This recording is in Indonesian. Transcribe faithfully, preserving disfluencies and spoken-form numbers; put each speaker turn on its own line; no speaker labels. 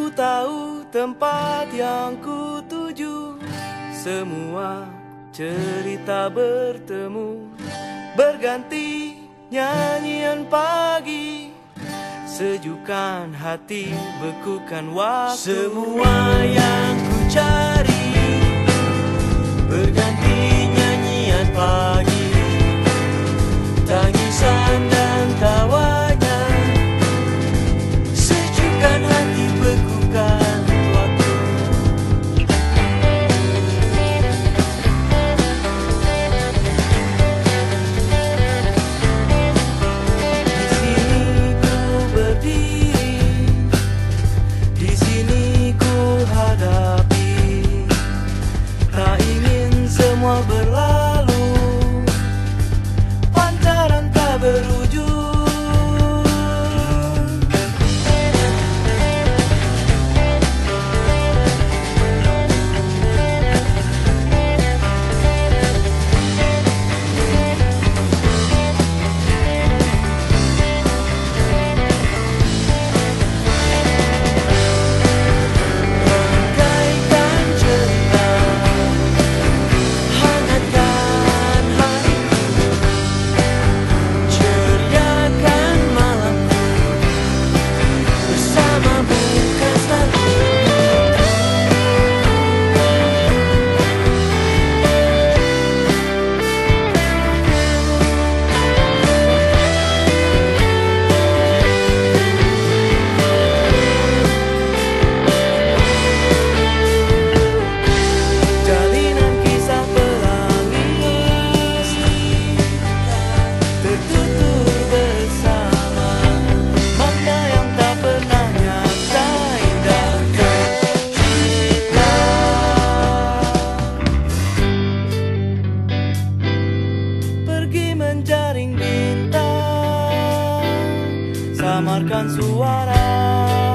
tahu tempat yang ku tuju, semua cerita bertemu, berganti nyanyian pagi, sejukkan hati, bekukan waktu. Semua yang ku cari, berganti nyanyian pagi, tangisan dan tawanya, sejukkan hati, bekukan waktu. Di sini ku berdiri, di sini ku hadapi, tak ingin semua berlalu, pancaran tak berujung. Rangkaikan cerita, hangatkan hatiku, ceriakan malamku, bersamamu kan selalu. Jalinan kisah pelangi, tertutur bersama, makna yang tak pernah nyata, indah tercipta. Pergi menjaring bintang, samarkan suara